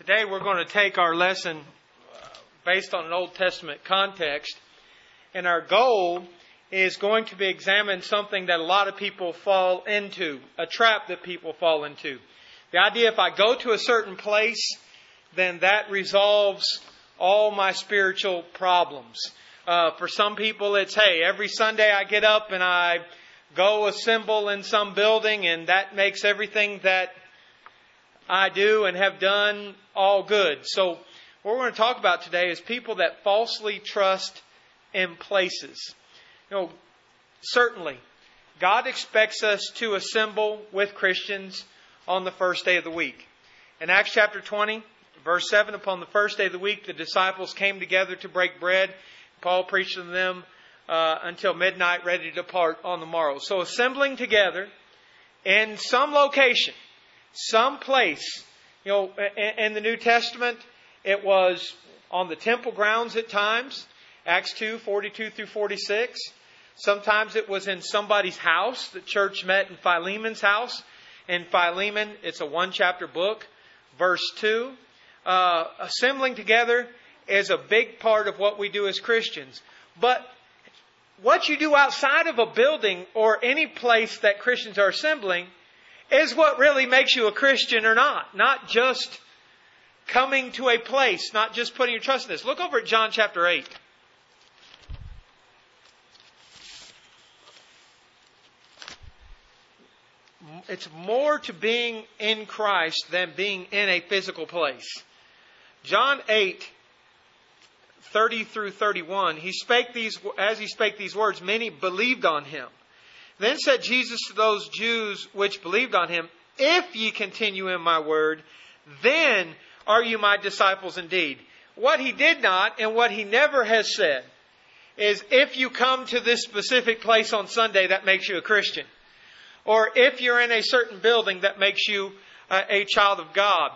Today we're going to take our lesson based on an Old Testament context, and our goal is going to be examine something that a lot of people fall into, a trap that people fall into. The idea if I go to a certain place, then that resolves all my spiritual problems. For some people it's, hey, every Sunday I get up and I go assemble in some building and that makes everything that I do and have done all good. So what we're going to talk about today is people that falsely trust in places. Certainly, God expects us to assemble with Christians on the first day of the week. In Acts chapter 20, verse 7, upon the first day of the week, the disciples came together to break bread. Paul preached to them until midnight, ready to depart on the morrow. So assembling together in some location, some place. In the New Testament, it was on the temple grounds at times. Acts 2, 42 through 46. Sometimes it was in somebody's house. The church met in Philemon's house. In Philemon, it's a one-chapter book. Verse 2. Assembling together is a big part of what we do as Christians. But what you do outside of a building or any place that Christians are assembling is what really makes you a Christian or not. Not just coming to a place, not just putting your trust in this. Look over at John chapter 8. It's more to being in Christ than being in a physical place. John 8, 30 through 31, as he spake these words, many believed on him. Then said Jesus to those Jews which believed on him, if ye continue in my word, then are you my disciples indeed. What he did not and what he never has said is if you come to this specific place on Sunday, that makes you a Christian. Or if you're in a certain building, that makes you a child of God.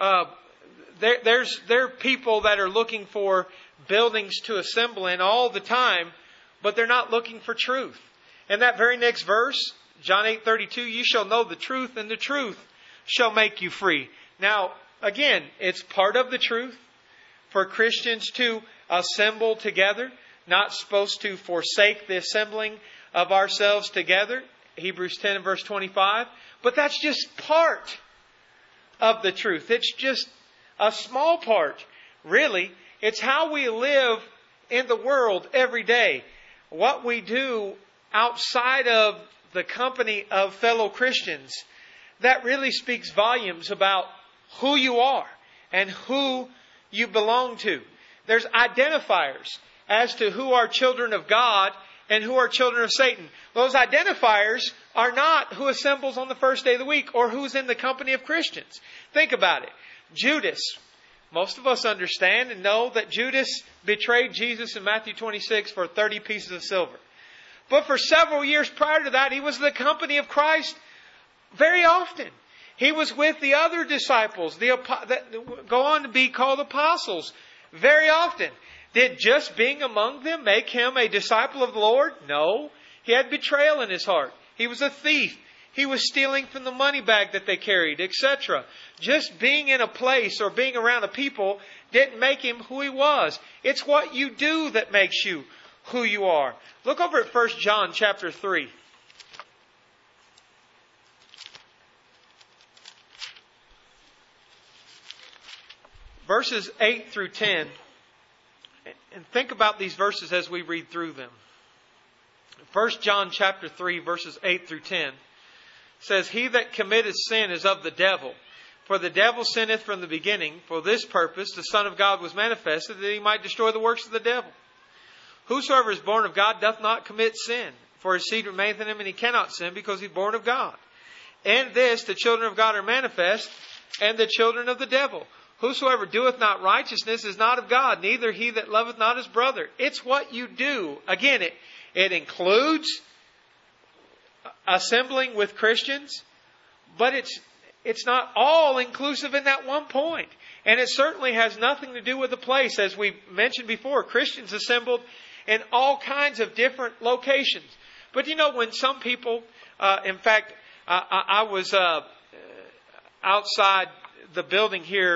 There are people that are looking for buildings to assemble in all the time, but they're not looking for truth. In that very next verse, John 8:32, you shall know the truth, and the truth shall make you free. Now, again, it's part of the truth for Christians to assemble together. Not supposed to forsake the assembling of ourselves together. Hebrews 10 and verse 25. But that's just part of the truth. It's just a small part, really. It's how we live in the world every day. What we do outside of the company of fellow Christians, that really speaks volumes about who you are and who you belong to. There's identifiers as to who are children of God and who are children of Satan. Those identifiers are not who assembles on the first day of the week or who's in the company of Christians. Think about it. Judas. Most of us understand and know that Judas betrayed Jesus in Matthew 26 for 30 pieces of silver. But for several years prior to that, he was in the company of Christ very often. He was with the other disciples that go on to be called apostles very often. Did just being among them make him a disciple of the Lord? No. He had betrayal in his heart. He was a thief. He was stealing from the money bag that they carried, etc. Just being in a place or being around a people didn't make him who he was. It's what you do that makes you who you are. Look over at 1 John chapter 3. Verses 8 through 10. And think about these verses as we read through them. 1 John chapter 3 verses 8 through 10 says, he that committeth sin is of the devil. For the devil sinneth from the beginning. For this purpose the Son of God was manifested, that he might destroy the works of the devil. Whosoever is born of God doth not commit sin. For his seed remaineth in him, and he cannot sin, because he is born of God. And this, the children of God are manifest, and the children of the devil. Whosoever doeth not righteousness is not of God, neither he that loveth not his brother. It's what you do. Again, it includes assembling with Christians, but it's not all inclusive in that one point. And it certainly has nothing to do with the place. As we mentioned before, Christians assembled in all kinds of different locations. But when some people, in fact, I was outside the building here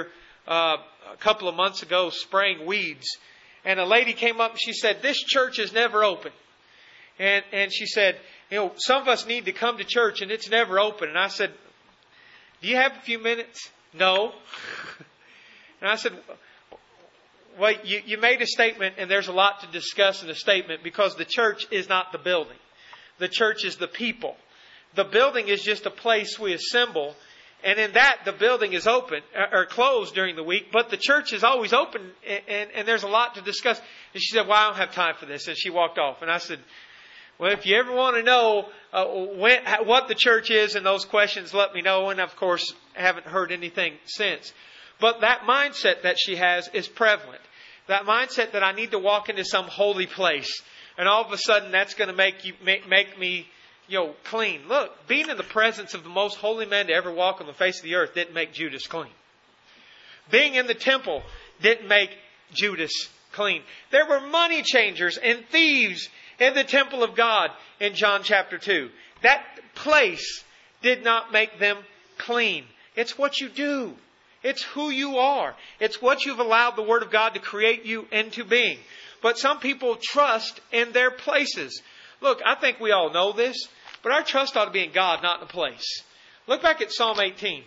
a couple of months ago spraying weeds. And a lady came up and she said, "This church is never open." And she said, "Some of us need to come to church and it's never open." And I said, "Do you have a few minutes?" "No." And I said, "Well, you made a statement and there's a lot to discuss in the statement, because the church is not the building. The church is the people. The building is just a place we assemble. And in that, the building is open or closed during the week, but the church is always open, and there's a lot to discuss." And she said, "Well, I don't have time for this." And she walked off. And I said, "Well, if you ever want to know what the church is and those questions, let me know." And of course, I haven't heard anything since. But that mindset that she has is prevalent. That mindset that I need to walk into some holy place, and all of a sudden that's going to make me clean. Look, being in the presence of the most holy man to ever walk on the face of the earth didn't make Judas clean. Being in the temple didn't make Judas clean. There were money changers and thieves in the temple of God in John chapter 2. That place did not make them clean. It's what you do. It's who you are. It's what you've allowed the Word of God to create you into being. But some people trust in their places. Look, I think we all know this, but our trust ought to be in God, not in a place. Look back at Psalm 18.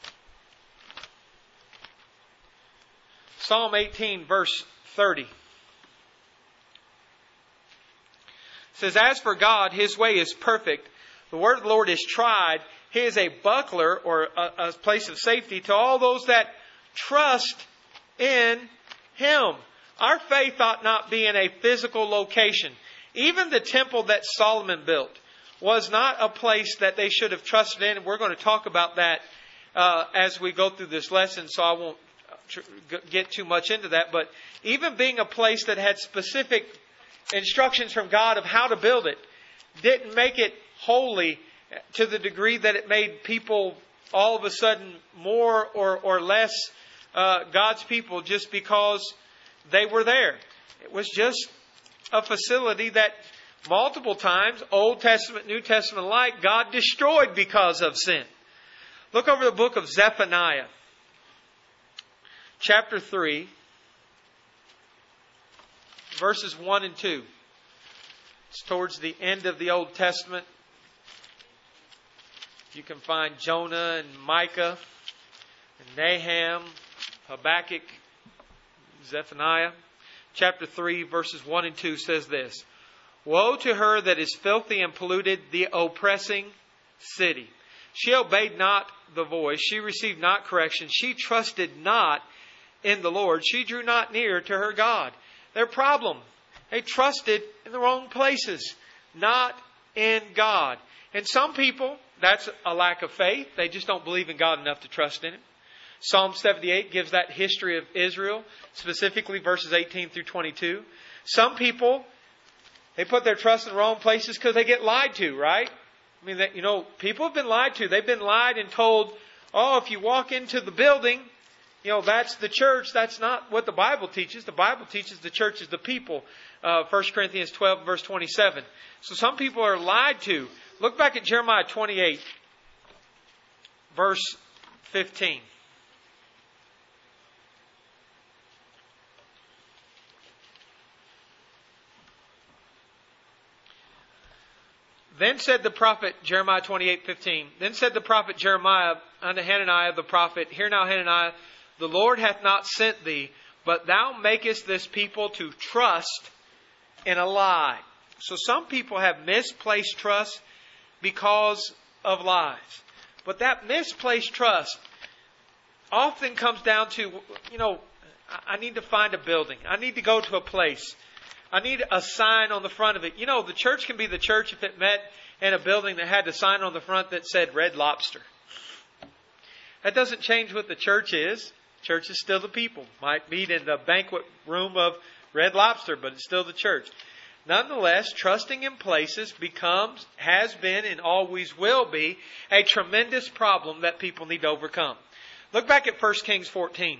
Psalm 18, verse 30. It says, "As for God, His way is perfect. The word of the Lord is tried. He is a buckler," or a place of safety, "to all those that trust in Him." Our faith ought not be in a physical location. Even the temple that Solomon built was not a place that they should have trusted in. And we're going to talk about that as we go through this lesson, so I won't get too much into that. But even being a place that had specific instructions from God of how to build it didn't make it holy to the degree that it made people all of a sudden more or less God's people just because they were there. It was just a facility that multiple times, Old Testament, New Testament alike, God destroyed because of sin. Look over the book of Zephaniah, chapter 3, verses 1 and 2. It's towards the end of the Old Testament. You can find Jonah and Micah and Nahum, Habakkuk, Zephaniah. Chapter 3, verses 1 and 2 says this: "Woe to her that is filthy and polluted, the oppressing city. She obeyed not the voice. She received not correction. She trusted not in the Lord. She drew not near to her God." Their problem, they trusted in the wrong places, not in God. And some people, that's a lack of faith. They just don't believe in God enough to trust in Him. Psalm 78 gives that history of Israel, specifically verses 18 through 22. Some people, they put their trust in the wrong places because they get lied to, right? I mean, people have been lied to. They've been lied and told, "Oh, if you walk into the building, that's the church." That's not what the Bible teaches. The Bible teaches the church is the people. 1 Corinthians 12, verse 27. So some people are lied to. Look back at Jeremiah 28, verse 15. Then said the prophet, Jeremiah 28:15. Then said the prophet Jeremiah unto Hananiah the prophet, "Hear now, Hananiah, the Lord hath not sent thee, but thou makest this people to trust in a lie." So some people have misplaced trust because of lies. But that misplaced trust often comes down to, I need to find a building. I need to go to a place. I need a sign on the front of it. The church can be the church if it met in a building that had a sign on the front that said Red Lobster. That doesn't change what the church is. Church is still the people. Might meet in the banquet room of Red Lobster, but it's still the church. Nonetheless, trusting in places has been, and always will be, a tremendous problem that people need to overcome. Look back at 1 Kings 14.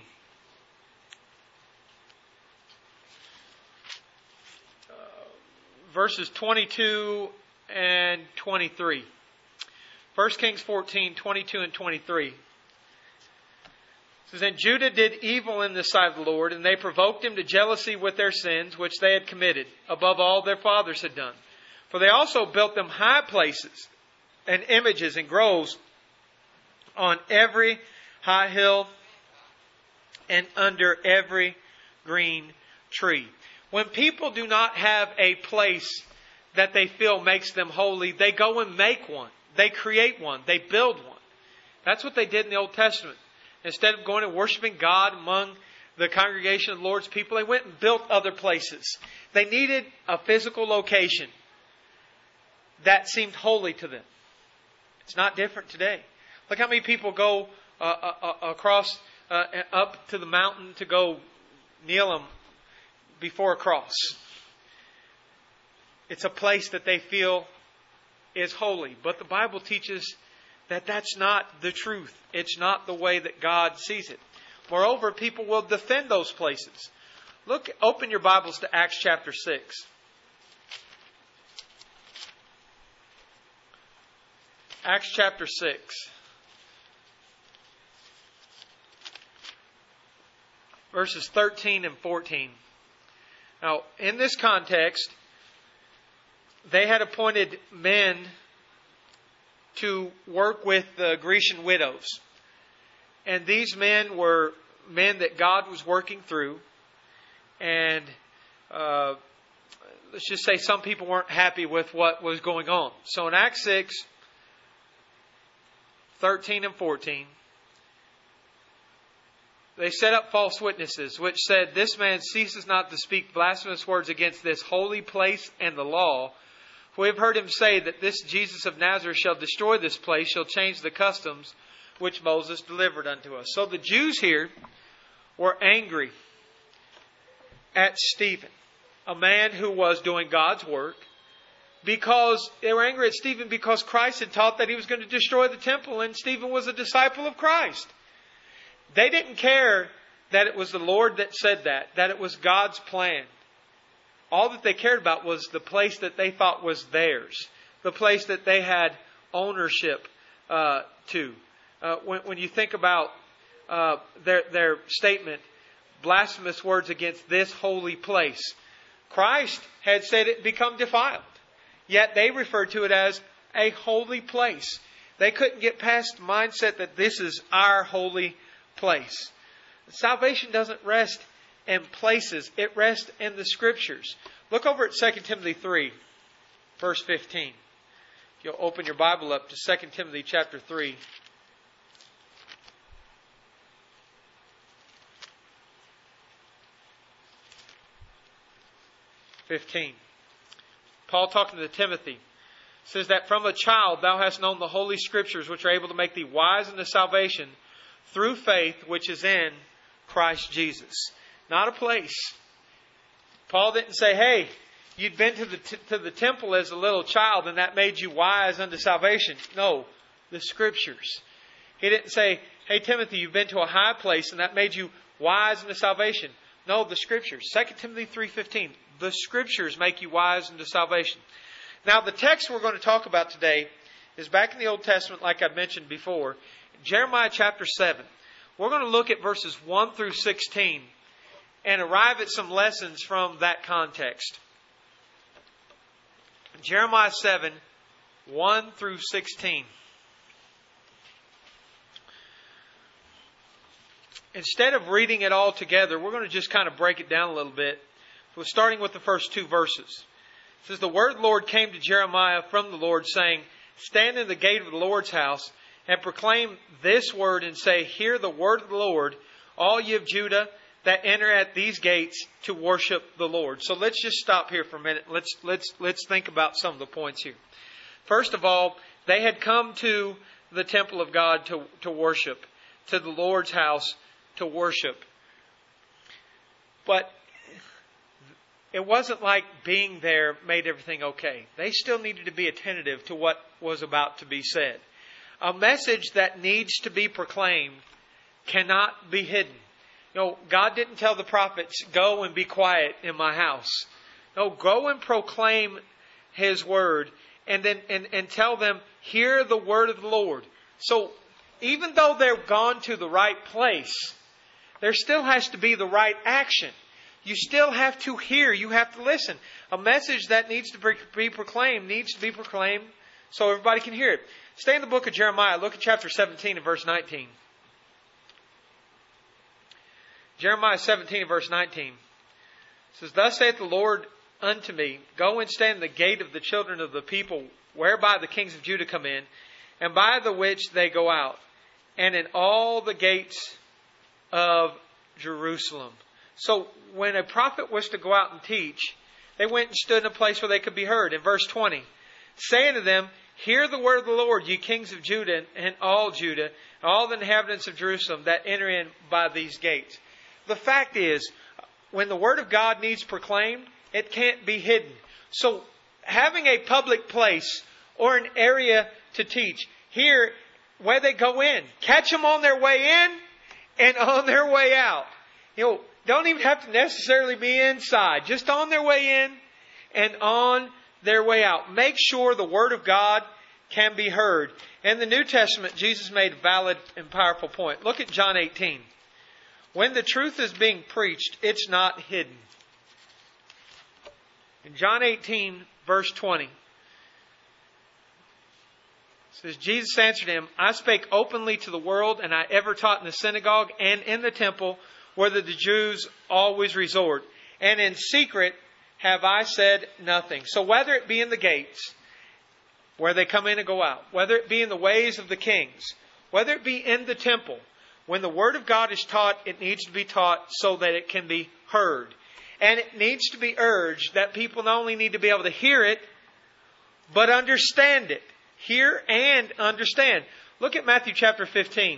Verses 22 and 23. 1 Kings 14, 22 and 23. It says, and Judah did evil in the sight of the Lord, and they provoked him to jealousy with their sins, which they had committed, above all their fathers had done. For they also built them high places, and images and groves on every high hill, and under every green tree. When people do not have a place that they feel makes them holy, they go and make one. They create one. They build one. That's what they did in the Old Testament. Instead of going and worshiping God among the congregation of the Lord's people, they went and built other places. They needed a physical location that seemed holy to them. It's not different today. Look how many people go across up to the mountain to go kneel before a cross. It's a place that they feel is holy. But the Bible teaches that that's not the truth. It's not the way that God sees it. Moreover, people will defend those places. Open your Bibles to Acts chapter 6. Acts chapter 6. Verses 13 and 14. Now, in this context, they had appointed men to work with the Grecian widows. And these men were men that God was working through. And let's just say some people weren't happy with what was going on. So in Acts 6, 13 and 14, they set up false witnesses, which said, this man ceases not to speak blasphemous words against this holy place and the law. For we have heard him say that this Jesus of Nazareth shall destroy this place, shall change the customs which Moses delivered unto us. So the Jews here were angry at Stephen, a man who was doing God's work, because they were angry at Stephen because Christ had taught that he was going to destroy the temple, and Stephen was a disciple of Christ. They didn't care that it was the Lord that said that it was God's plan. All that they cared about was the place that they thought was theirs, the place that they had ownership to. When you think about their statement, blasphemous words against this holy place, Christ had said it become defiled. Yet they referred to it as a holy place. They couldn't get past the mindset that this is our holy place. Salvation doesn't rest in places. It rests in the Scriptures. Look over at 2 Timothy 3, verse 15. You'll open your Bible up to 2 Timothy chapter 3. 15. Paul talking to Timothy says that from a child thou hast known the holy Scriptures, which are able to make thee wise unto salvation through faith which is in Christ Jesus. Not a place. Paul didn't say, hey, you'd been to the temple as a little child and that made you wise unto salvation. No, the Scriptures. He didn't say, hey, Timothy, you've been to a high place and that made you wise unto salvation. No, the Scriptures. 2 Timothy 3:15. The Scriptures make you wise unto salvation. Now, the text we're going to talk about today is back in the Old Testament, like I mentioned before, Jeremiah chapter 7. We're going to look at verses 1 through 16 and arrive at some lessons from that context. Jeremiah 7, 1 through 16. Instead of reading it all together, we're going to just kind of break it down a little bit. So starting with the first two verses. It says, the word of the Lord came to Jeremiah from the Lord, saying, stand in the gate of the Lord's house, and proclaim this word, and say, hear the word of the Lord, all ye of Judah that enter at these gates to worship the Lord. So let's just stop here for a minute. Let's think about some of the points here. First of all, they had come to the temple of God to worship, to the Lord's house to worship. But it wasn't like being there made everything okay. They still needed to be attentive to what was about to be said. A message that needs to be proclaimed cannot be hidden. God didn't tell the prophets, go and be quiet in my house. No, go and proclaim His word and then and tell them, hear the word of the Lord. So even though they've gone to the right place, there still has to be the right action. You still have to hear. You have to listen. A message that needs to be proclaimed needs to be proclaimed so everybody can hear it. Stay in the book of Jeremiah. Look at chapter 17 and verse 19. Jeremiah 17 and verse 19. It says, Thus saith the Lord unto me, Go and stand in the gate of the children of the people, whereby the kings of Judah come in, and by the which they go out, and in all the gates of Jerusalem. So when a prophet was to go out and teach, they went and stood in a place where they could be heard. In verse 20, saying to them, Hear the word of the Lord, ye kings of Judah, and all the inhabitants of Jerusalem that enter in by these gates. The fact is, when the word of God needs proclaimed, it can't be hidden. So having a public place or an area to teach, here, where they go in, catch them on their way in and on their way out. Don't even have to necessarily be inside. Just on their way in and on their way out. Make sure the Word of God can be heard. In the New Testament, Jesus made a valid and powerful point. Look at John 18. When the truth is being preached, it's not hidden. In John 18, verse 20, it says, Jesus answered him, I spake openly to the world, and I ever taught in the synagogue and in the temple, whether the Jews always resort. And in secret have I said nothing. So whether it be in the gates, where they come in and go out, whether it be in the ways of the kings, whether it be in the temple, when the Word of God is taught, it needs to be taught so that it can be heard. And it needs to be urged that people not only need to be able to hear it, but understand it. Hear and understand. Look at Matthew chapter 15.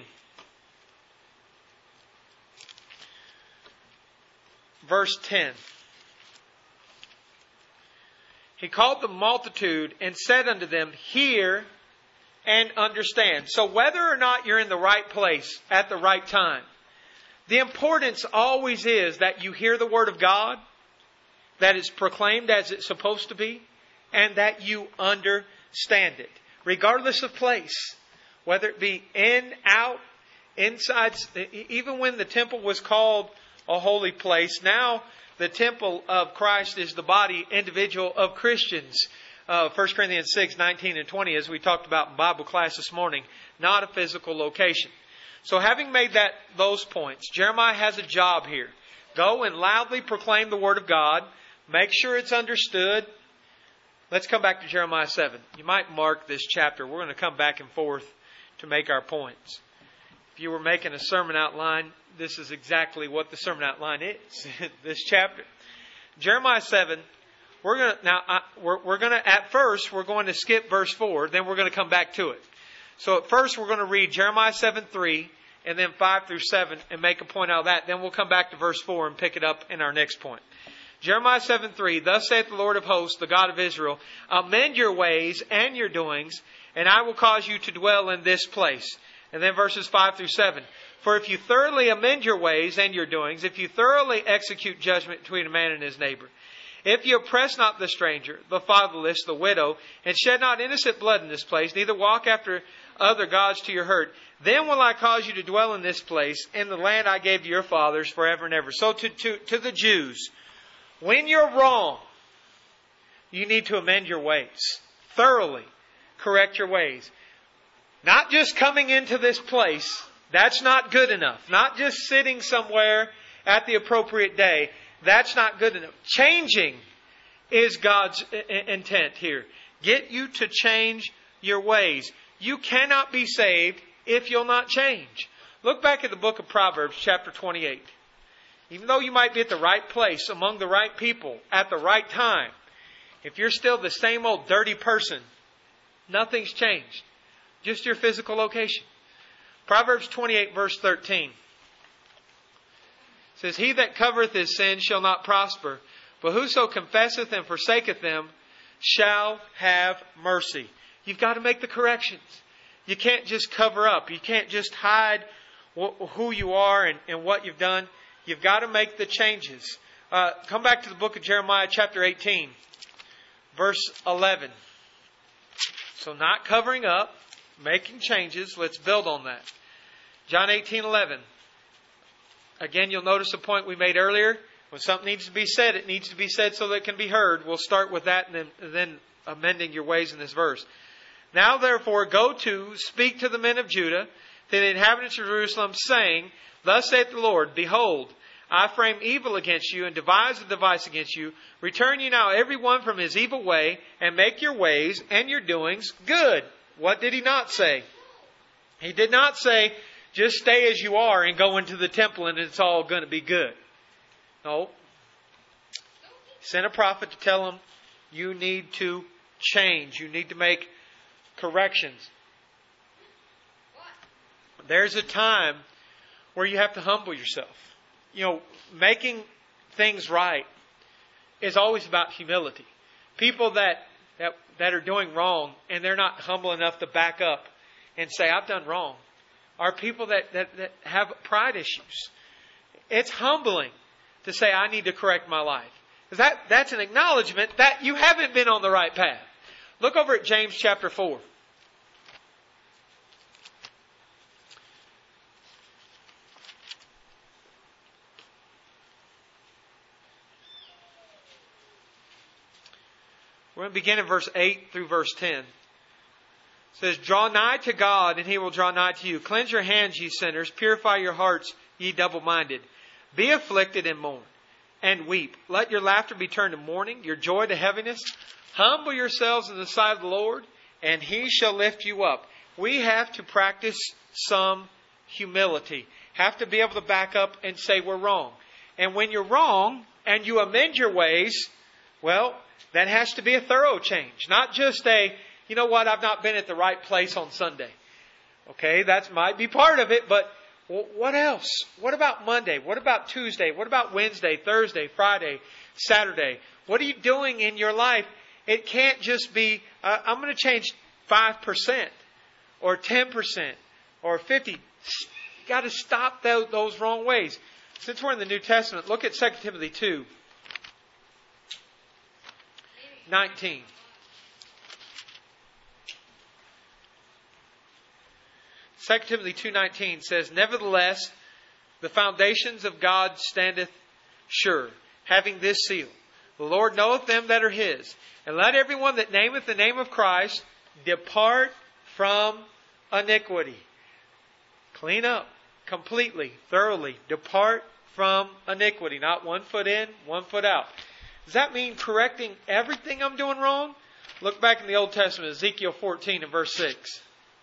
Verse 10. He called the multitude and said unto them, Hear and understand. So whether or not you're in the right place at the right time, the importance always is that you hear the Word of God, that it's proclaimed as it's supposed to be, and that you understand it. Regardless of place, whether it be in, out, inside, even when the temple was called a holy place, now the temple of Christ is the body individual of Christians. 1 Corinthians 6, 19 and 20, as we talked about in Bible class this morning, not a physical location. So having made those points, Jeremiah has a job here. Go and loudly proclaim the Word of God. Make sure it's understood. Let's come back to Jeremiah 7. You might mark this chapter. We're going to come back and forth to make our points. If you were making a sermon outline, this is exactly what the sermon outline is. This chapter. Jeremiah 7. We're going to skip verse 4, then we're going to come back to it. So at first we're going to read Jeremiah 7:3 and then 5 through 7 and make a point out of that. Then we'll come back to verse 4 and pick it up in our next point. Jeremiah 7:3, Thus saith the Lord of hosts, the God of Israel, Amend your ways and your doings, and I will cause you to dwell in this place. And then verses 5 through 7. For if you thoroughly amend your ways and your doings, if you thoroughly execute judgment between a man and his neighbor, if you oppress not the stranger, the fatherless, the widow, and shed not innocent blood in this place, neither walk after other gods to your hurt, then will I cause you to dwell in this place, in the land I gave to your fathers forever and ever. So to the Jews, when you're wrong, you need to amend your ways. Thoroughly correct your ways. Not just coming into this place, that's not good enough. Not just sitting somewhere at the appropriate day. That's not good enough. Changing is God's intent here. Get you to change your ways. You cannot be saved if you'll not change. Look back at the book of Proverbs, chapter 28. Even though you might be at the right place, among the right people, at the right time, if you're still the same old dirty person, nothing's changed. Just your physical location. Proverbs 28, verse 13. It says, He that covereth his sin shall not prosper, but whoso confesseth and forsaketh them shall have mercy. You've got to make the corrections. You can't just cover up. You can't just hide who you are and what you've done. You've got to make the changes. Come back to the book of Jeremiah, chapter 18, verse 11. So not covering up, making changes. Let's build on that. John 18:11. Again, you'll notice the point we made earlier. When something needs to be said, it needs to be said so that it can be heard. We'll start with that and then amending your ways in this verse. Now therefore go to, speak to the men of Judah, to the inhabitants of Jerusalem, saying, Thus saith the Lord, Behold, I frame evil against you, and devise a device against you. Return you now every one from his evil way, and make your ways and your doings good. What did he not say? He did not say, just stay as you are and go into the temple and it's all going to be good. No. He sent a prophet to tell them, you need to change. You need to make corrections. There's a time where you have to humble yourself. Making things right is always about humility. People that are doing wrong and they're not humble enough to back up and say, I've done wrong, are people that have pride issues. It's humbling to say, I need to correct my life. Because that's an acknowledgement that you haven't been on the right path. Look over at James chapter 4. We're going to begin in verse 8 through verse 10. It says, Draw nigh to God, and He will draw nigh to you. Cleanse your hands, ye sinners. Purify your hearts, ye double-minded. Be afflicted and mourn, and weep. Let your laughter be turned to mourning, your joy to heaviness. Humble yourselves in the sight of the Lord, and He shall lift you up. We have to practice some humility. Have to be able to back up and say we're wrong. And when you're wrong, and you amend your ways, well, that has to be a thorough change. Not just you know what, I've not been at the right place on Sunday. Okay, that might be part of it, but what else? What about Monday? What about Tuesday? What about Wednesday, Thursday, Friday, Saturday? What are you doing in your life? It can't just be, I'm going to change 5% or 10% or 50%. You got to stop those wrong ways. Since we're in the New Testament, look at 2 Timothy 2:19. 2 Timothy 2:19 says, Nevertheless, the foundations of God standeth sure, having this seal. The Lord knoweth them that are His. And let everyone that nameth the name of Christ depart from iniquity. Clean up completely, thoroughly. Depart from iniquity. Not 1 foot in, 1 foot out. Does that mean correcting everything I'm doing wrong? Look back in the Old Testament, Ezekiel 14 and verse 6.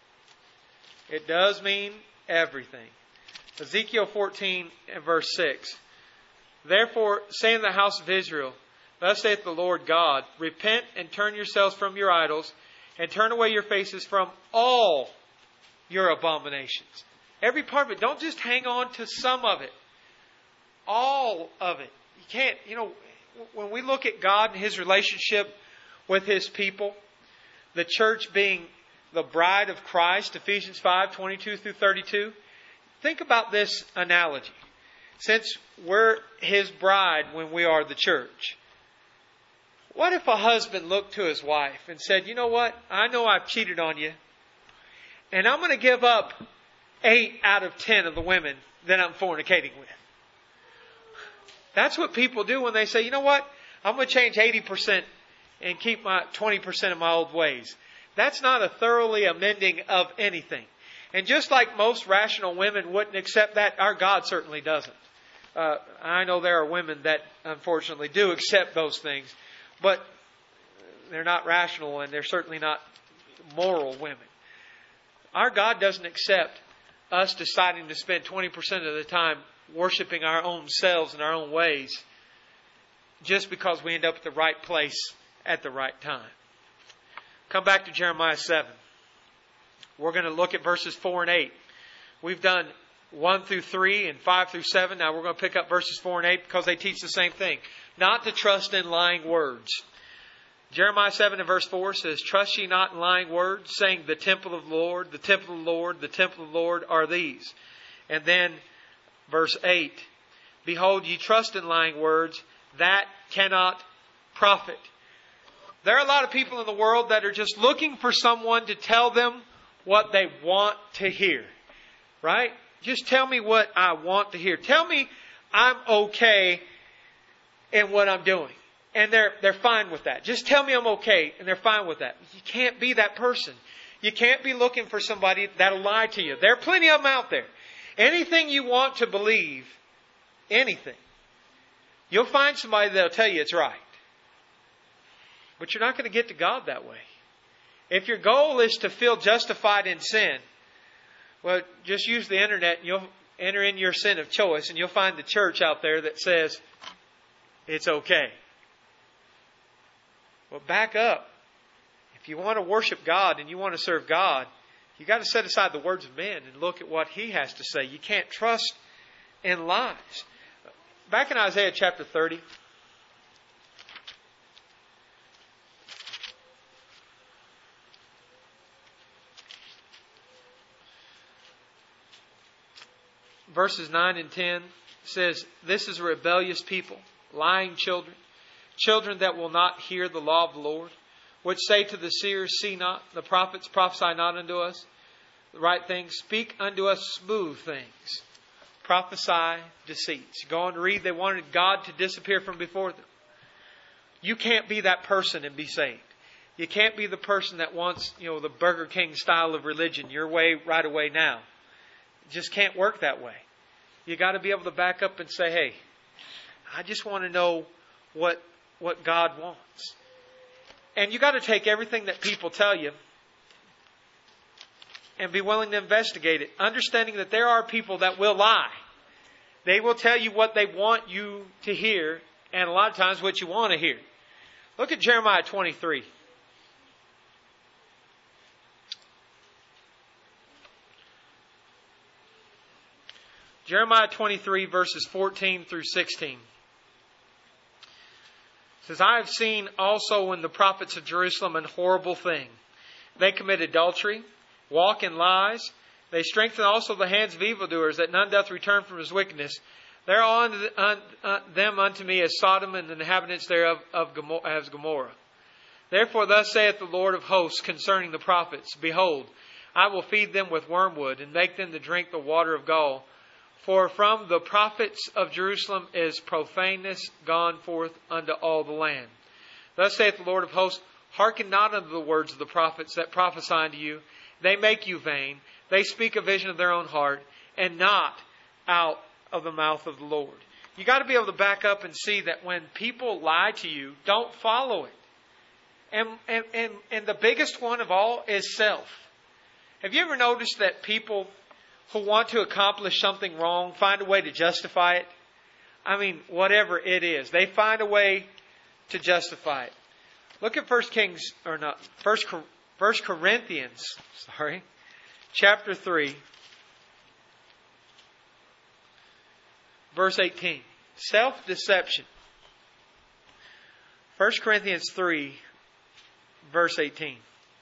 It does mean everything. Ezekiel 14 and verse 6. Therefore, say in the house of Israel, Thus saith the Lord God, Repent and turn yourselves from your idols, and turn away your faces from all your abominations. Every part of it. Don't just hang on to some of it. All of it. You can't, when we look at God and His relationship with His people, the church being the bride of Christ, Ephesians 5:22 through 32, think about this analogy. Since we're His bride when we are the church, what if a husband looked to his wife and said, you know what? I know I've cheated on you, and I'm going to give up 8 out of 10 of the women that I'm fornicating with. That's what people do when they say, you know what? I'm going to change 80% and keep my 20% of my old ways. That's not a thoroughly amending of anything. And just like most rational women wouldn't accept that, our God certainly doesn't. I know there are women that unfortunately do accept those things, but they're not rational and they're certainly not moral women. Our God doesn't accept us deciding to spend 20% of the time worshiping our own selves and our own ways just because we end up at the right place at the right time. Come back to Jeremiah 7. We're going to look at verses 4 and 8. We've done 1 through 3 and 5 through 7. Now we're going to pick up verses 4 and 8 because they teach the same thing. Not to trust in lying words. Jeremiah 7 and verse 4 says, Trust ye not in lying words, saying, The temple of the Lord, the temple of the Lord, the temple of the Lord are these. And then verse 8, Behold, ye trust in lying words, that cannot profit. There are a lot of people in the world that are just looking for someone to tell them what they want to hear. Right? Just tell me what I want to hear. Tell me I'm okay in what I'm doing. And they're fine with that. Just tell me I'm okay, and they're fine with that. You can't be that person. You can't be looking for somebody that'll lie to you. There are plenty of them out there. Anything you want to believe, anything, you'll find somebody that'll tell you it's right. But you're not going to get to God that way. If your goal is to feel justified in sin, well, just use the internet and you'll enter in your sin of choice, and you'll find the church out there that says it's okay. Well, back up. If you want to worship God and you want to serve God, you got to set aside the words of men and look at what He has to say. You can't trust in lies. Back in Isaiah chapter 30. Verses 9 and 10 says, "This is a rebellious people, lying children, children that will not hear the law of the Lord, which say to the seers, see not, the prophets prophesy not unto us the right things, speak unto us smooth things, prophesy deceits." Go on to read, they wanted God to disappear from before them. You can't be that person and be saved. You can't be the person that wants, the Burger King style of religion, your way, right away now. It just can't work that way. You got to be able to back up and say, hey, I just want to know what God wants. And you got to take everything that people tell you and be willing to investigate it, understanding that there are people that will lie. They will tell you what they want you to hear, and a lot of times what you want to hear. Look at Jeremiah 23. Jeremiah 23 verses 14 through 16. It says, "I have seen also in the prophets of Jerusalem an horrible thing. They commit adultery, walk in lies. They strengthen also the hands of evildoers, that none doth return from his wickedness. They are all them unto me as Sodom, and the inhabitants thereof as Gomorrah. Therefore thus saith the Lord of hosts concerning the prophets, Behold, I will feed them with wormwood, and make them to drink the water of gall. For from the prophets of Jerusalem is profaneness gone forth unto all the land. Thus saith the Lord of hosts, Hearken not unto the words of the prophets that prophesy unto you. They make you vain. They speak a vision of their own heart, and not out of the mouth of the Lord." You got to be able to back up and see that when people lie to you, don't follow it. And the biggest one of all is self. Have you ever noticed that people who want to accomplish something wrong find a way to justify it? I mean, whatever it is, they find a way to justify it. Look at 1 Corinthians, chapter 3, verse 18. Self-deception. 1 Corinthians 3, verse 18. It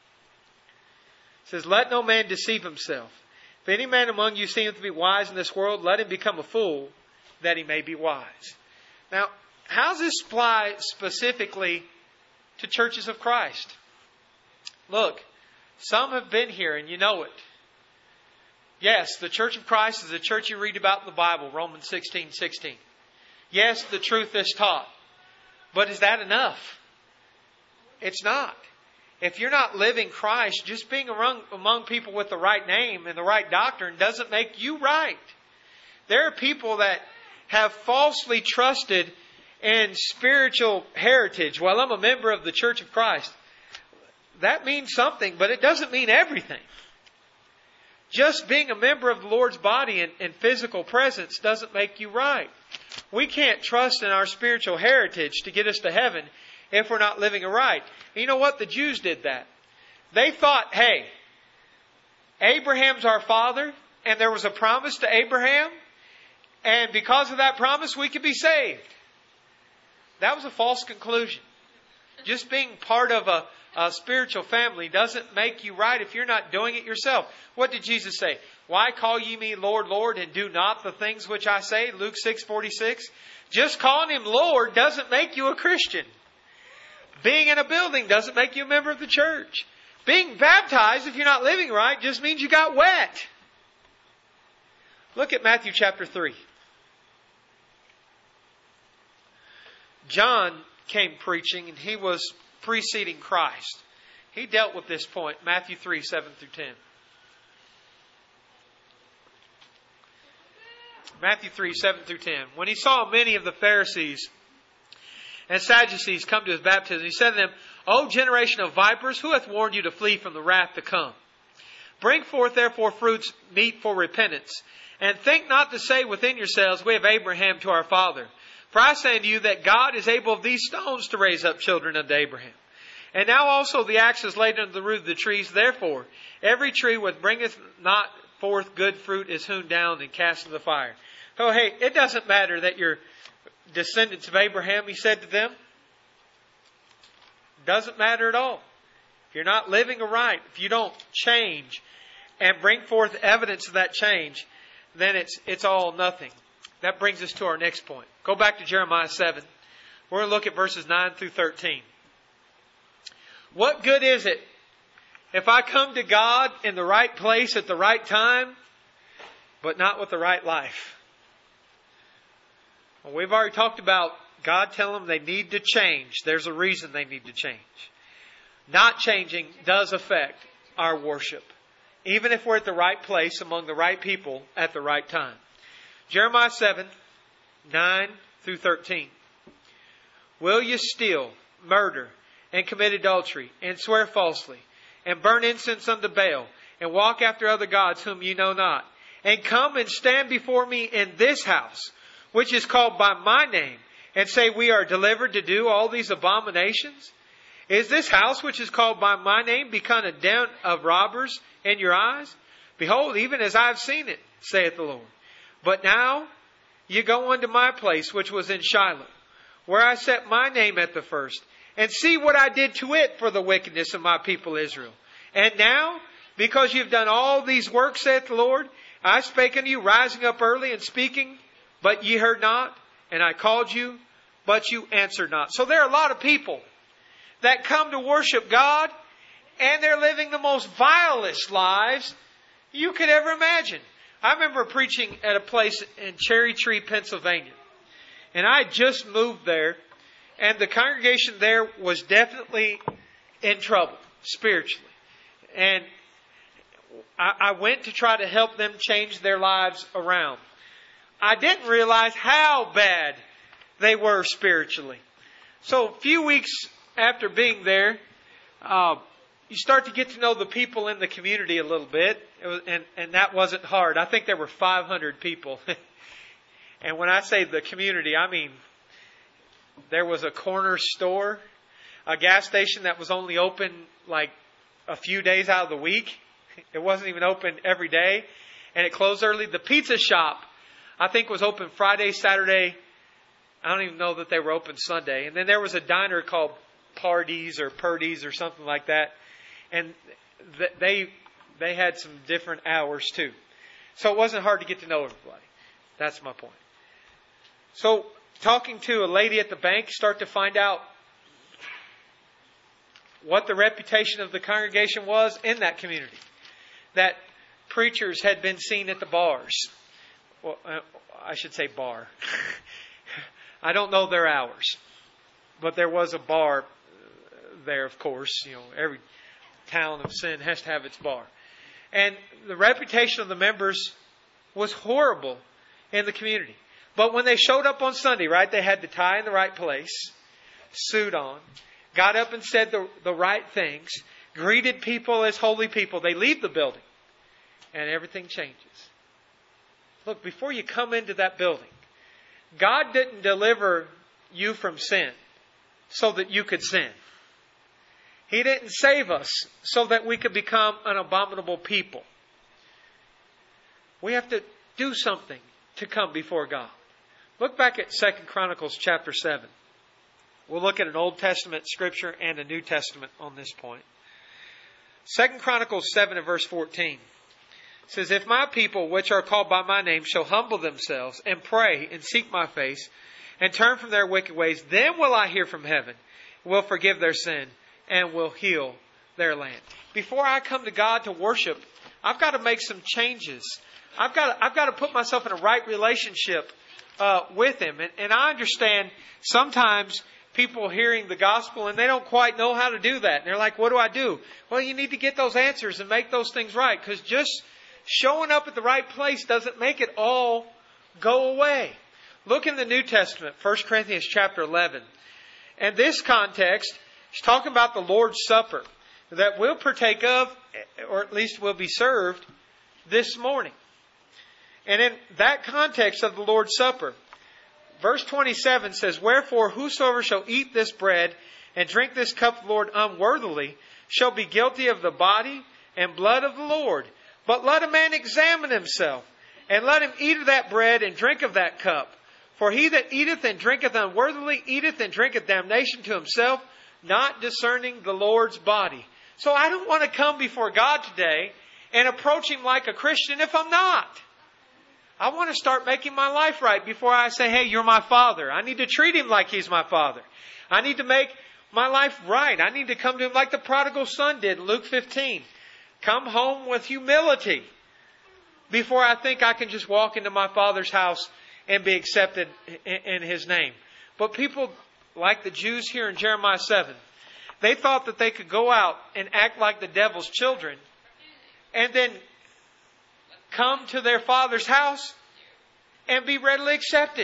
says, "Let no man deceive himself. If any man among you seemeth to be wise in this world, let him become a fool, that he may be wise." Now, how does this apply specifically to churches of Christ? Look, some have been here and you know it. Yes, the Church of Christ is the church you read about in the Bible, Romans 16:16. Yes, the truth is taught. But is that enough? It's not. If you're not living Christ, just being among people with the right name and the right doctrine doesn't make you right. There are people that have falsely trusted in spiritual heritage. Well, I'm a member of the Church of Christ. That means something, but it doesn't mean everything. Just being a member of the Lord's body and physical presence doesn't make you right. We can't trust in our spiritual heritage to get us to heaven if we're not living it right. And you know what? The Jews did that. They thought, hey, Abraham's our father, and there was a promise to Abraham, and because of that promise, we could be saved. That was a false conclusion. Just being part of a spiritual family doesn't make you right if you're not doing it yourself. What did Jesus say? "Why call ye me Lord, Lord, and do not the things which I say?" Luke 6:46. Just calling Him Lord doesn't make you a Christian. Being in a building doesn't make you a member of the church. Being baptized, if you're not living right, just means you got wet. Look at Matthew chapter 3. John came preaching, and he was preceding Christ. He dealt with this point, Matthew 3, 7 through 10. Matthew 3, 7 through 10. When he saw many of the Pharisees and Sadducees come to his baptism, he said to them, O generation of vipers, who hath warned you to flee from the wrath to come? Bring forth therefore fruits meet for repentance, and think not to say within yourselves, We have Abraham to our father. For I say unto you that God is able of these stones to raise up children unto Abraham. And now also the axe is laid under the root of the trees. Therefore, every tree which bringeth not forth good fruit is hewn down and cast into the fire. So, hey, it doesn't matter that you're descendants of Abraham, he said to them. Doesn't matter at all. If you're not living aright, if you don't change and bring forth evidence of that change, then it's all nothing. That brings us to our next point. Go back to Jeremiah 7. We're going to look at verses 9 through 13. What good is it if I come to God in the right place at the right time, but not with the right life? Well, we've already talked about God telling them they need to change. There's a reason they need to change. Not changing does affect our worship, even if we're at the right place among the right people at the right time. Jeremiah 7, 9 through 13. Will you steal, murder, and commit adultery, and swear falsely, and burn incense unto Baal, and walk after other gods whom you know not, and come and stand before me in this house, which is called by my name, and say, We are delivered to do all these abominations? Is this house which is called by my name become a den of robbers in your eyes? Behold, even as I have seen it, saith the Lord. But now you go unto my place, which was in Shiloh, where I set my name at the first, and see what I did to it for the wickedness of my people Israel. And now, because you've done all these works, saith the Lord, I spake unto you, rising up early and speaking, but ye heard not, and I called you, but you answered not. So there are a lot of people that come to worship God, and they're living the most vilest lives you could ever imagine. I remember preaching at a place in Cherry Tree, Pennsylvania, and I had just moved there, and the congregation there was definitely in trouble spiritually. And I went to try to help them change their lives around. I didn't realize how bad they were spiritually. So a few weeks after being there, you start to get to know the people in the community a little bit. And that wasn't hard. I think there were 500 people. And when I say the community, I mean there was a corner store, a gas station that was only open like a few days out of the week. It wasn't even open every day. And it closed early. The pizza shop, I think, was open Friday, Saturday. I don't even know that they were open Sunday. And then there was a diner called Parties or Purdy's or something like that. And they had some different hours too. So it wasn't hard to get to know everybody. That's my point. So talking to a lady at the bank, start to find out what the reputation of the congregation was in that community. That preachers had been seen at the bars. Well, I should say bar. I don't know their hours. But there was a bar there, of course. You know, every town of sin has to have its bar. And the reputation of the members was horrible in the community. But when they showed up on Sunday, right, they had the tie in the right place, suit on, got up and said the right things, greeted people as holy people. They leave the building and everything changes. Look, before you come into that building, God didn't deliver you from sin so that you could sin. He didn't save us so that we could become an abominable people. We have to do something to come before God. Look back at 2 Chronicles chapter 7. We'll look at an Old Testament scripture and a New Testament on this point. 2 Chronicles 7 and verse 14 says, If my people, which are called by my name, shall humble themselves and pray and seek my face and turn from their wicked ways, then will I hear from heaven, will forgive their sin, and will heal their land. Before I come to God to worship, I've got to make some changes. I've got to put myself in a right relationship with Him. And I understand sometimes people hearing the gospel and they don't quite know how to do that. And they're like, what do I do? Well, you need to get those answers and make those things right. Because just showing up at the right place doesn't make it all go away. Look in the New Testament, 1 Corinthians chapter 11. And this context, he's talking about the Lord's Supper that we'll partake of, or at least will be served this morning. And in that context of the Lord's Supper, verse 27 says, "Wherefore whosoever shall eat this bread and drink this cup of the Lord unworthily shall be guilty of the body and blood of the Lord. But let a man examine himself, and let him eat of that bread and drink of that cup. For he that eateth and drinketh unworthily eateth and drinketh damnation to himself, not discerning the Lord's body." So I don't want to come before God today and approach Him like a Christian if I'm not. I want to start making my life right before I say, hey, you're my Father. I need to treat Him like He's my Father. I need to make my life right. I need to come to Him like the prodigal son did in Luke 15. Come home with humility before I think I can just walk into my Father's house and be accepted in His name. But people like the Jews here in Jeremiah 7, they thought that they could go out and act like the devil's children and then come to their Father's house and be readily accepted.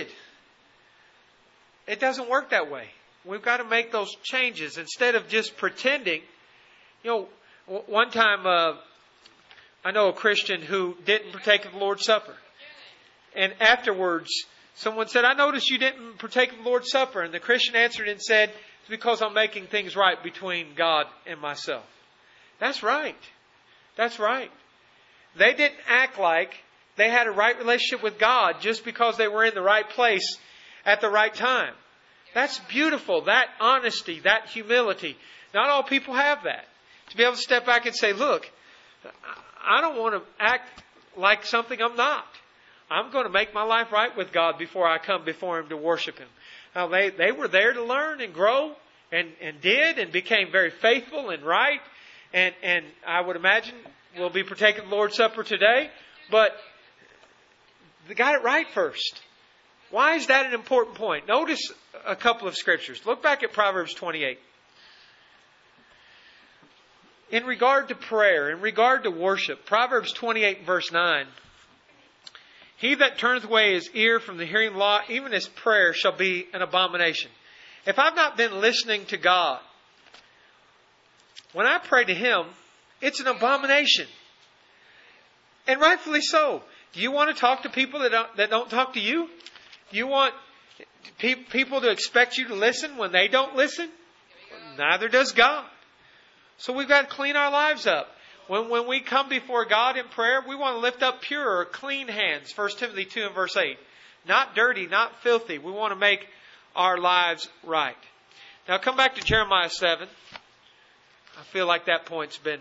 It doesn't work that way. We've got to make those changes instead of just pretending. You know, one time I know a Christian who didn't partake of the Lord's Supper. And afterwards, someone said, I noticed you didn't partake of the Lord's Supper. And the Christian answered and said, it's because I'm making things right between God and myself. That's right. That's right. They didn't act like they had a right relationship with God just because they were in the right place at the right time. That's beautiful. That honesty, that humility. Not all people have that. To be able to step back and say, look, I don't want to act like something I'm not. I'm going to make my life right with God before I come before Him to worship Him. Now, they were there to learn and grow and did and became very faithful and right. And I would imagine we'll be partaking of the Lord's Supper today. But they got it right first. Why is that an important point? Notice a couple of scriptures. Look back at Proverbs 28. In regard to prayer, in regard to worship, Proverbs 28 verse 9. He that turneth away his ear from the hearing law, even his prayer shall be an abomination. If I've not been listening to God, when I pray to Him, it's an abomination. And rightfully so. Do you want to talk to people that don't talk to you? Do you want people to expect you to listen when they don't listen? Neither does God. So we've got to clean our lives up. When we come before God in prayer, we want to lift up pure or clean hands. 1 Timothy 2 and verse 8. Not dirty, not filthy. We want to make our lives right. Now come back to Jeremiah 7. I feel like that point's been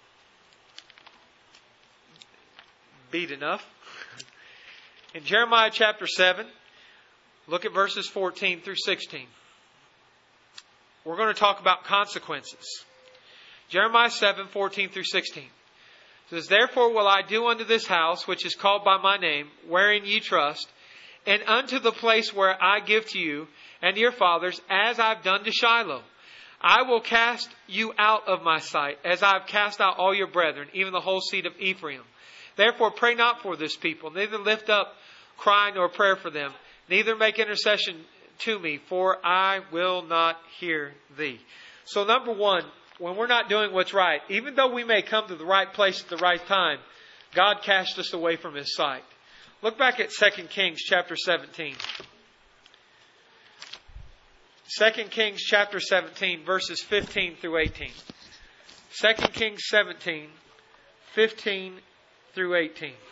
beat enough. In Jeremiah chapter 7, look at verses 14 through 16. We're going to talk about consequences. Jeremiah 7, 14 through 16. It says, Therefore will I do unto this house, which is called by my name, wherein ye trust, and unto the place where I give to you and your fathers, as I've done to Shiloh. I will cast you out of my sight, as I've cast out all your brethren, even the whole seed of Ephraim. Therefore pray not for this people, neither lift up cry nor prayer for them, neither make intercession to me, for I will not hear thee. So number one, when we're not doing what's right, even though we may come to the right place at the right time, God cast us away from His sight. Look back at 2 Kings chapter 17. 2 Kings chapter 17, verses 15 through 18. 2 Kings 17, 15 through 18. It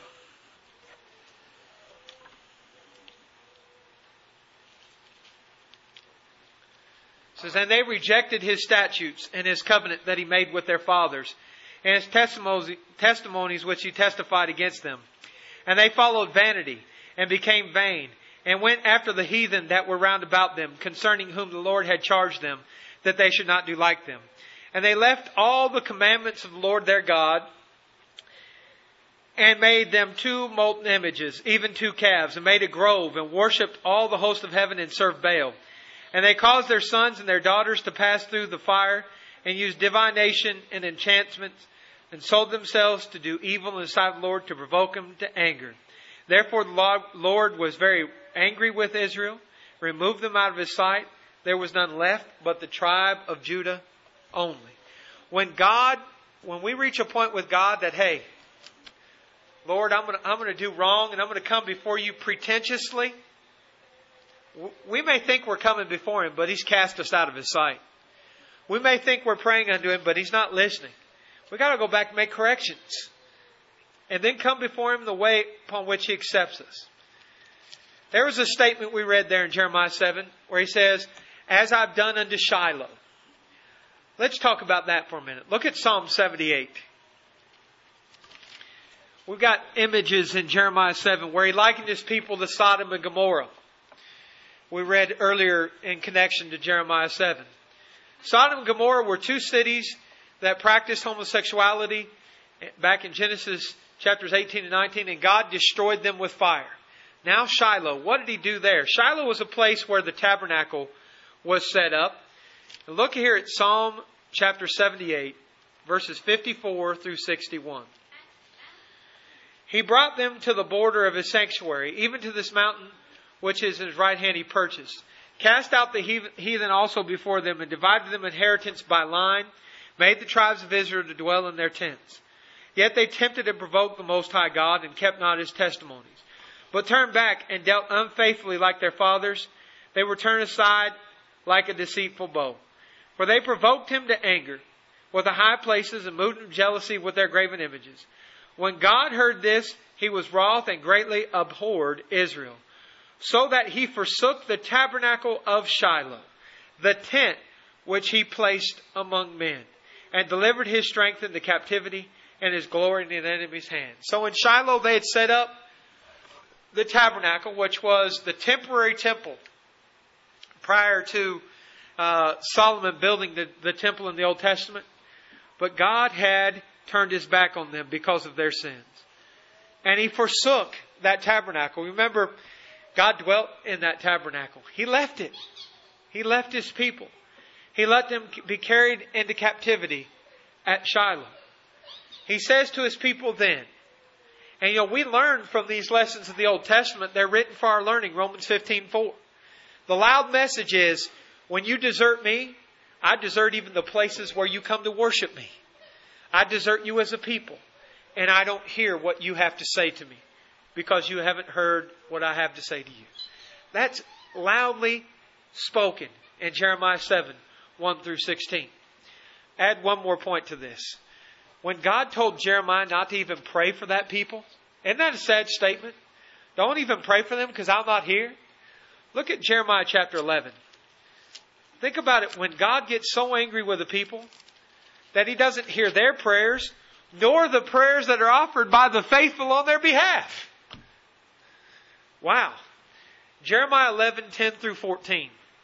says, And they rejected His statutes and His covenant that He made with their fathers, and His testimonies which He testified against them. And they followed vanity, and became vain, and went after the heathen that were round about them, concerning whom the Lord had charged them, that they should not do like them. And they left all the commandments of the Lord their God, and made them 2 molten images, even 2 calves, and made a grove, and worshipped all the host of heaven, and served Baal. And they caused their sons and their daughters to pass through the fire, and used divination and enchantments, and sold themselves to do evil in the sight of the Lord, to provoke him to anger. Therefore the Lord was very angry with Israel, removed them out of his sight. There was none left but the tribe of Judah only. When we reach a point with God that, hey, Lord, I'm going to do wrong, and I'm going to come before you pretentiously, we may think we're coming before him, but he's cast us out of his sight. We may think we're praying unto him, but he's not listening. We've got to go back and make corrections, and then come before him the way upon which he accepts us. There was a statement we read there in Jeremiah 7 where he says, as I've done unto Shiloh. Let's talk about that for a minute. Look at Psalm 78. We've got images in Jeremiah 7 where he likened his people to Sodom and Gomorrah. We read earlier in connection to Jeremiah 7. Sodom and Gomorrah were 2 cities that practiced homosexuality back in Genesis chapters 18 and 19, and God destroyed them with fire. Now Shiloh, what did he do there? Shiloh was a place where the tabernacle was set up. And look here at Psalm chapter 78, verses 54 through 61. He brought them to the border of his sanctuary, even to this mountain which is in his right hand he purchased. Cast out the heathen also before them, and divided them inheritance by line, made the tribes of Israel to dwell in their tents. Yet they tempted and provoked the Most High God, and kept not his testimonies, but turned back and dealt unfaithfully like their fathers. They were turned aside like a deceitful bow. For they provoked him to anger with the high places, and moved him to jealousy with their graven images. When God heard this, he was wroth and greatly abhorred Israel, so that he forsook the tabernacle of Shiloh, the tent which he placed among men, and delivered his strength into captivity, and his glory in the enemy's hand. So in Shiloh they had set up the tabernacle, which was the temporary temple prior to Solomon building the temple in the Old Testament. But God had turned his back on them because of their sins. And he forsook that tabernacle. Remember, God dwelt in that tabernacle. He left it. He left his people. He let them be carried into captivity at Shiloh. He says to his people then, and we learn from these lessons of the Old Testament, they're written for our learning, Romans 15:4. The loud message is, when you desert me, I desert even the places where you come to worship me. I desert you as a people, and I don't hear what you have to say to me, because you haven't heard what I have to say to you. That's loudly spoken in Jeremiah 7, 1 through 16. Add one more point to this. When God told Jeremiah not to even pray for that people, isn't that a sad statement? Don't even pray for them because I'm not here. Look at Jeremiah chapter 11. Think about it. When God gets so angry with the people that he doesn't hear their prayers, nor the prayers that are offered by the faithful on their behalf. Wow. Jeremiah 11, 10 through 14.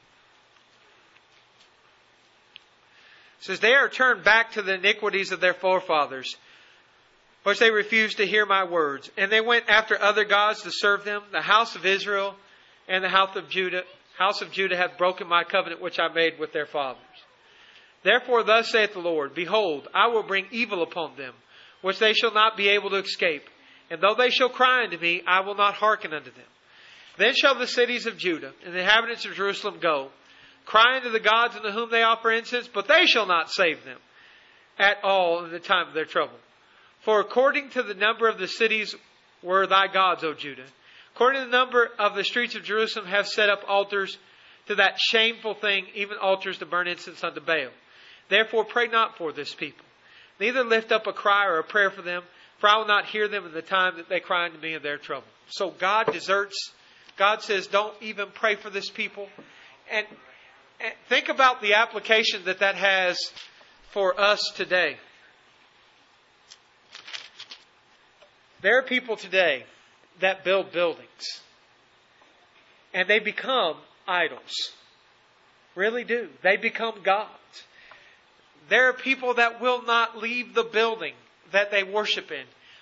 It says, they are turned back to the iniquities of their forefathers, which they refused to hear my words. And they went after other gods to serve them. The house of Israel and the house of Judah hath broken my covenant which I made with their fathers. Therefore thus saith the Lord, behold, I will bring evil upon them, which they shall not be able to escape. And though they shall cry unto me, I will not hearken unto them. Then shall the cities of Judah and the inhabitants of Jerusalem go, cry unto the gods unto whom they offer incense, but they shall not save them at all in the time of their trouble. For according to the number of the cities were thy gods, O Judah. According to the number of the streets of Jerusalem have set up altars to that shameful thing, even altars to burn incense unto Baal. Therefore pray not for this people, neither lift up a cry or a prayer for them, for I will not hear them in the time that they cry unto me in their trouble. So God deserts. God says, don't even pray for this people. And think about the application that has for us today. There are people today that build buildings, and they become idols. Really do. They become gods. There are people that will not leave the building that they worship in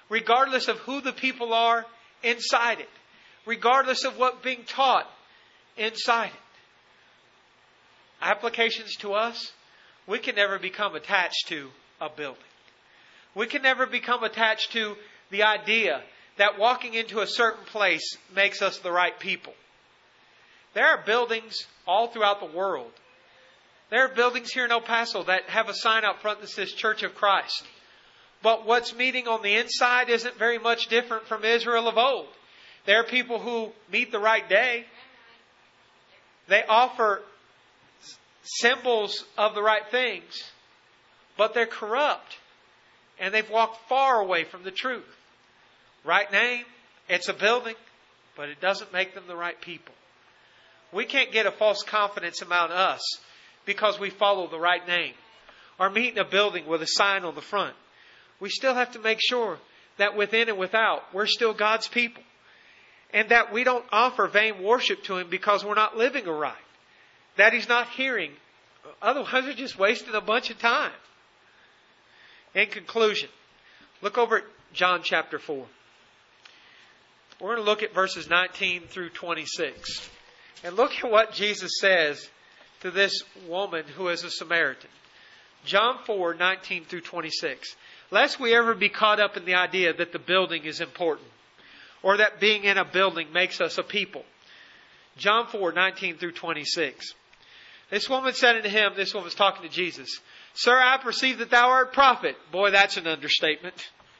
regardless of who the people are inside it, regardless of what's being taught inside it. Applications to us, we can never become attached to a building. We can never become attached to the idea that walking into a certain place makes us the right people. There are buildings all throughout the world. There are buildings here in El Paso that have a sign out front that says Church of Christ. But what's meeting on the inside isn't very much different from Israel of old. There are people who meet the right day. They offer symbols of the right things, but they're corrupt. And they've walked far away from the truth. Right name, it's a building, but it doesn't make them the right people. We can't get a false confidence about us because we follow the right name or meet in a building with a sign on the front. We still have to make sure that within and without, we're still God's people. And that we don't offer vain worship to Him because we're not living aright. That He's not hearing. Otherwise, we're just wasting a bunch of time. In conclusion, look over at John chapter 4. We're going to look at verses 19 through 26. And look at what Jesus says to this woman who is a Samaritan. John 4, 19 through 26. Lest we ever be caught up in the idea that the building is important, or that being in a building makes us a people. John 4, 19 through 26. This woman said unto him, this woman's talking to Jesus, Sir, I perceive that thou art a prophet. Boy, that's an understatement.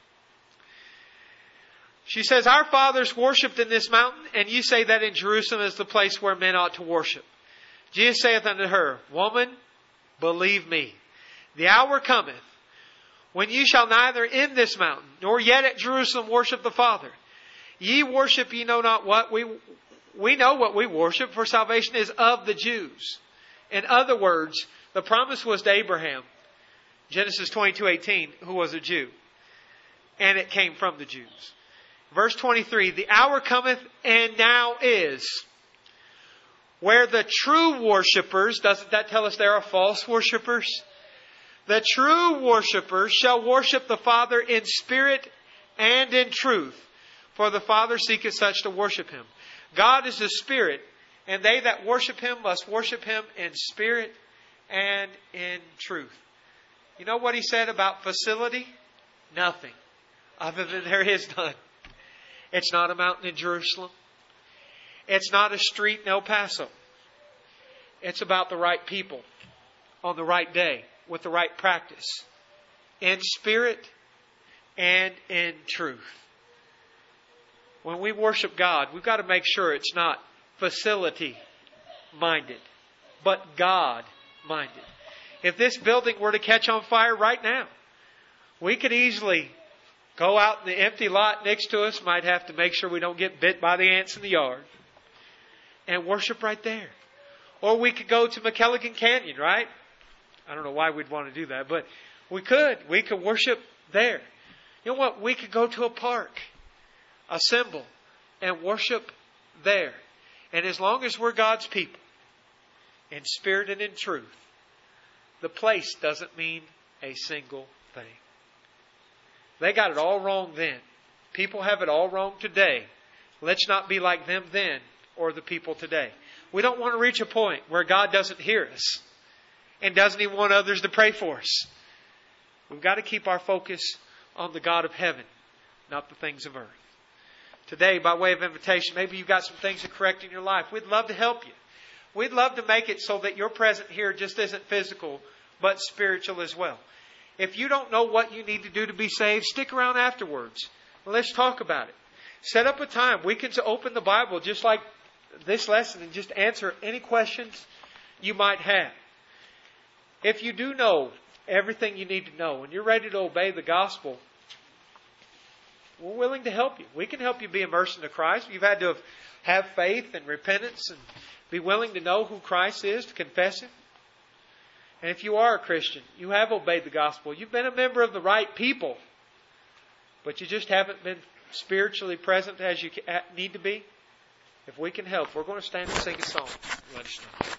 She says, Our fathers worshipped in this mountain, and you say that in Jerusalem is the place where men ought to worship. Jesus saith unto her, Woman, believe me, the hour cometh, when ye shall neither in this mountain, nor yet at Jerusalem worship the Father. Ye worship ye know not what. We know what we worship, for salvation is of the Jews. In other words, the promise was to Abraham, Genesis 22:18, who was a Jew. And it came from the Jews. Verse 23, the hour cometh and now is, where the true worshippers, doesn't that tell us there are false worshippers? The true worshippers shall worship the Father in spirit and in truth, for the Father seeketh such to worship Him. God is a spirit, and they that worship Him must worship Him in spirit and in truth. You know what He said about facility? Nothing, other than there is none. It's not a mountain in Jerusalem. It's not a street in El Paso. It's about the right people on the right day with the right practice, in spirit and in truth. When we worship God, we've got to make sure it's not facility-minded, but God-minded. If this building were to catch on fire right now, we could easily go out in the empty lot next to us, might have to make sure we don't get bit by the ants in the yard, and worship right there. Or we could go to McKelligan Canyon, right? I don't know why we'd want to do that, but we could. We could worship there. You know what? We could go to a park, assemble, and worship there. And as long as we're God's people, in spirit and in truth, the place doesn't mean a single thing. They got it all wrong then. People have it all wrong today. Let's not be like them then or the people today. We don't want to reach a point where God doesn't hear us and doesn't even want others to pray for us. We've got to keep our focus on the God of heaven, not the things of earth. Today, by way of invitation, maybe you've got some things to correct in your life. We'd love to help you. We'd love to make it so that your presence here just isn't physical, but spiritual as well. If you don't know what you need to do to be saved, stick around afterwards. Let's talk about it. Set up a time. We can open the Bible just like this lesson and just answer any questions you might have. If you do know everything you need to know and you're ready to obey the gospel, we're willing to help you. We can help you be immersed into Christ. You've had to have faith and repentance and be willing to know who Christ is, to confess Him. And if you are a Christian, you have obeyed the gospel. You've been a member of the right people, but you just haven't been spiritually present as you need to be. If we can help, we're going to stand and sing a song. Let us know.